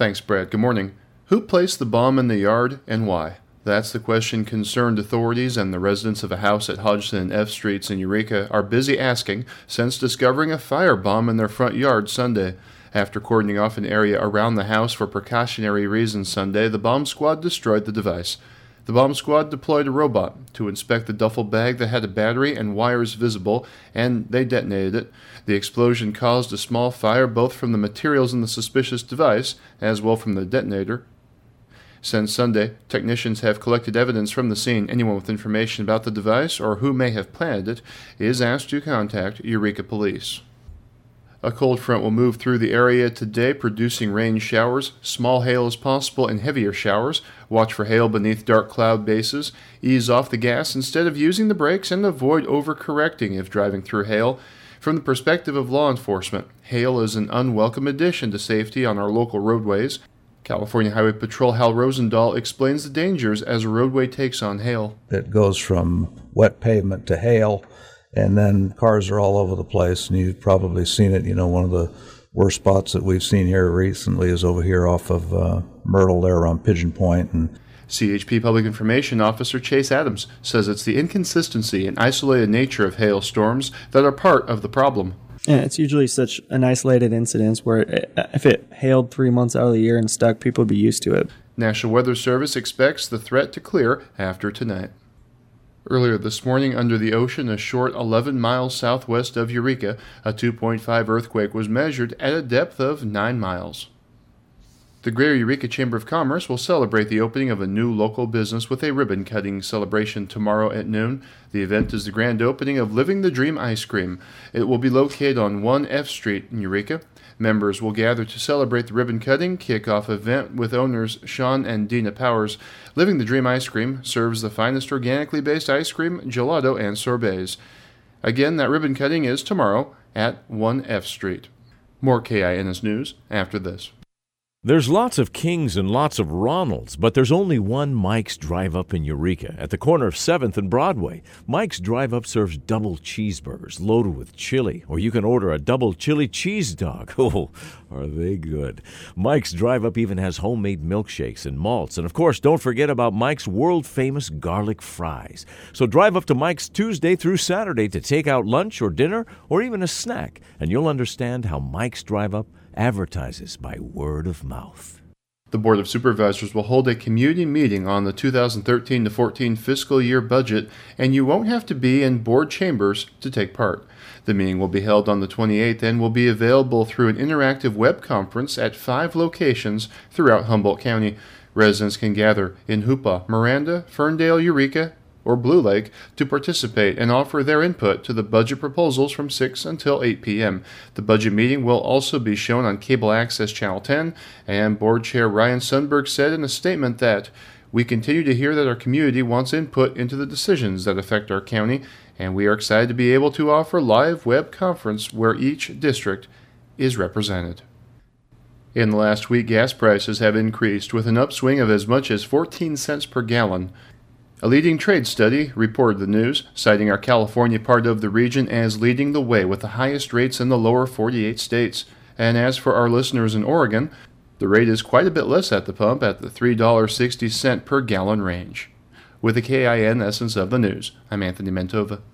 Thanks, Brad. Good morning. Who placed the bomb in the yard and why? That's the question concerned authorities and the residents of a house at Hodgson and F Streets in Eureka are busy asking since discovering a firebomb in their front yard Sunday. After cordoning off an area around the house for precautionary reasons Sunday, the bomb squad destroyed the device. The bomb squad deployed a robot to inspect the duffel bag that had a battery and wires visible, and they detonated it. The explosion caused a small fire both from the materials in the suspicious device as well from the detonator. Since Sunday, technicians have collected evidence from the scene. Anyone with information about the device or who may have planted it is asked to contact Eureka Police. A cold front will move through the area today, producing rain showers. Small hail is possible and heavier showers. Watch for hail beneath dark cloud bases. Ease off the gas instead of using the brakes and avoid overcorrecting if driving through hail. From the perspective of law enforcement, hail is an unwelcome addition to safety on our local roadways. California Highway Patrol Hal Rosendahl explains the dangers as a roadway takes on hail. It goes from wet pavement to hail, and then cars are all over the place, and you've probably seen it. One of the worst spots that we've seen here recently is over here off of Myrtle there around Pigeon Point. And CHP Public Information Officer Chase Adams says it's the inconsistency and isolated nature of hail storms that are part of the problem. Yeah, it's usually such an isolated incident where if it hailed 3 months out of the year and stuck, people would be used to it. National Weather Service expects the threat to clear after tonight. Earlier this morning, under the ocean, a short 11 miles southwest of Eureka, a 2.5 earthquake was measured at a depth of 9 miles. The Greater Eureka Chamber of Commerce will celebrate the opening of a new local business with a ribbon-cutting celebration tomorrow at noon. The event is the grand opening of Living the Dream Ice Cream. It will be located on 1 F Street in Eureka. Members will gather to celebrate the ribbon-cutting kickoff event with owners Sean and Dina Powers. Living the Dream Ice Cream serves the finest organically based ice cream, gelato, and sorbets. Again, that ribbon cutting is tomorrow at 1 F Street. More KINS news after this. There's lots of Kings and lots of Ronalds, but there's only one Mike's Drive-Up in Eureka at the corner of 7th and Broadway. Mike's Drive-Up serves double cheeseburgers loaded with chili, or you can order a double chili cheese dog. Oh, are they good. Mike's Drive-Up even has homemade milkshakes and malts. And, of course, don't forget about Mike's world-famous garlic fries. So drive up to Mike's Tuesday through Saturday to take out lunch or dinner or even a snack, and you'll understand how Mike's Drive-Up advertises by word of mouth. The Board of Supervisors will hold a community meeting on the 2013-14 fiscal year budget, and you won't have to be in board chambers to take part. The meeting will be held on the 28th and will be available through an interactive web conference at 5 locations throughout Humboldt County. Residents can gather in Hoopa, Miranda, Ferndale, Eureka, or Blue Lake to participate and offer their input to the budget proposals from 6 until 8 p.m. The budget meeting will also be shown on Cable Access Channel 10, and Board Chair Ryan Sundberg said in a statement that we continue to hear that our community wants input into the decisions that affect our county, and we are excited to be able to offer live web conference where each district is represented. In the last week, gas prices have increased with an upswing of as much as 14 cents per gallon. A leading trade study reported the news, citing our California part of the region as leading the way with the highest rates in the lower 48 states. And as for our listeners in Oregon, the rate is quite a bit less at the pump at the $3.60 per gallon range. With the KIN essence of the news, I'm Anthony Mentova.